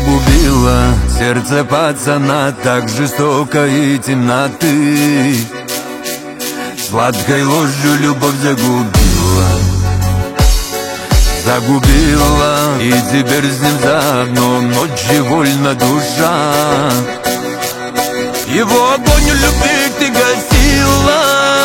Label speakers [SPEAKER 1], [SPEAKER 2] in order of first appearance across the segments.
[SPEAKER 1] Загубила сердце пацана так жестоко и темноты. Сладкой ложью любовь загубила. Загубила, и теперь с ним заодно ночью вольна душа. Его огонь любви ты гасила,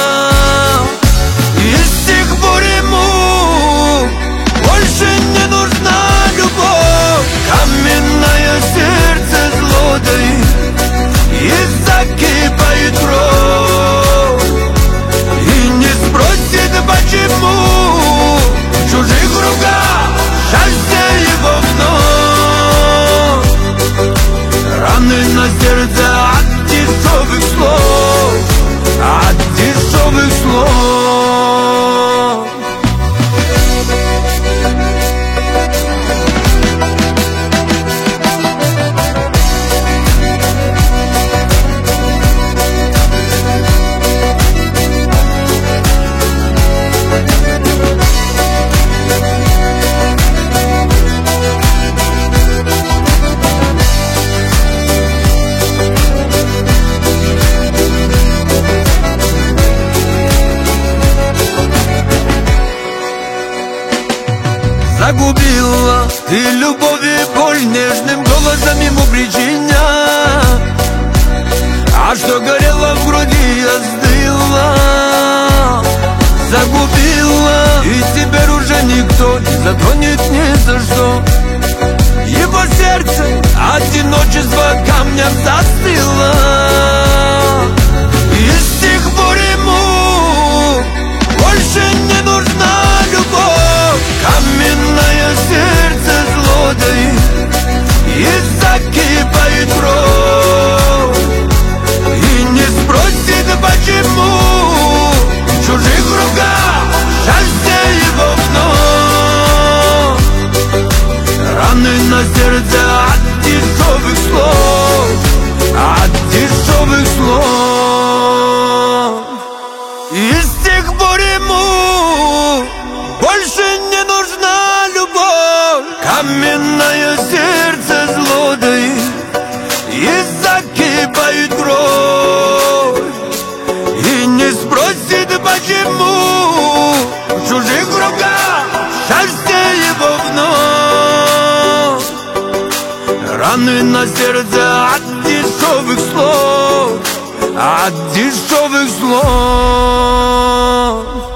[SPEAKER 1] и с тех пор ему больше не нужна любовь. Каменное сердце злодой, и закипает кровь, и не спросит почему. В чужих руках счастье его вновь. Раны на сердце от дешевых слов, от дешевых слов. Загубила ты любовь и боль, нежным голосом ему причиня. А что горело в груди, остыло. Загубила, и теперь уже никто не затронет ни за что. Его сердце одиночество камнем застыло, и с тех пор ему больше не нужна любовь. Каменное сердце злодой, и закипает кровь, и не спросит почему. В чужих руках счастье его вновь. Раны на сердце от дешевых слов, от дешевых слов. И с тех пор ему больше не нужна любовь. Каменное сердце злодой, и закипает кровь, и не спросит почему. В чужих руках счастье его вновь. Раны на сердце от дешевых слов, от дешевых слов.